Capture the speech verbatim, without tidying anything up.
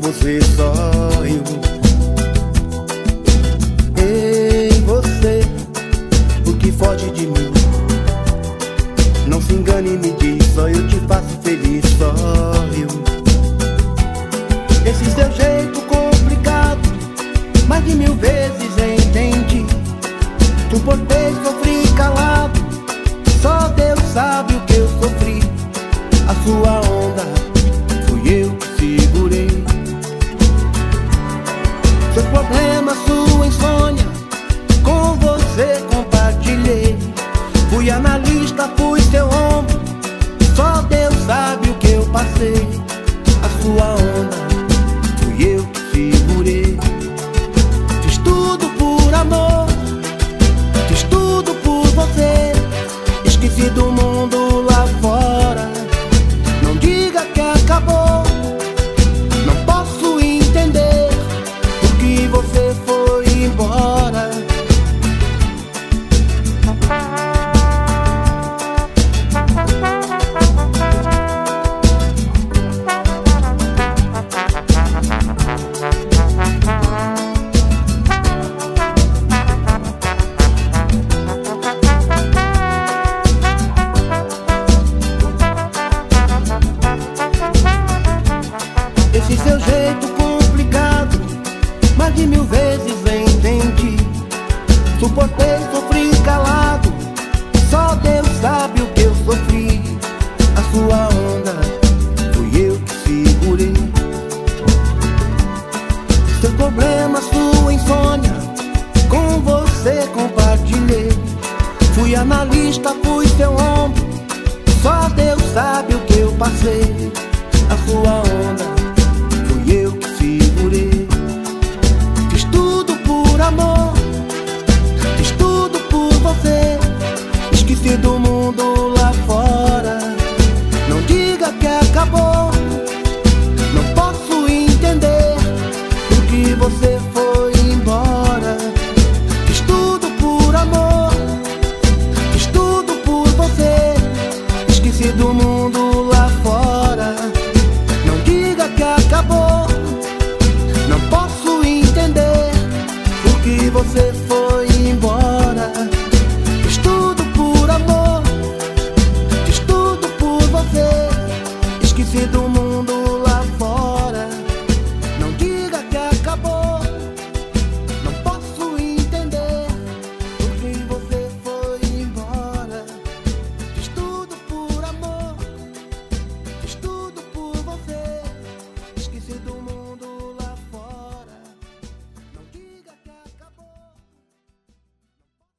você, só eu. Ei, você, o que foge de mim? Não se engane e me diz, só eu te faço feliz, só eu. Esse seu jeito complicado, mais de mil vezes entendi. Suportei, sofri calado, só Deus sabe o que eu sofri. A sua onda, fui eu que segurei. Seus problemas, sua insônia, com você compartilhei. Fui analista, fui seu ombro, só Deus sabe o que eu passei. A sua onda, fui eu que segurei. Fiz tudo por amor, fiz tudo por você. Esqueci do mundo lá fora, não diga que acabou. Não posso entender por que você foi embora. Esse seu jeito complicado, mais de mil vezes entendi. Suportei, sofri calado, só Deus sabe o que eu sofri. A sua onda,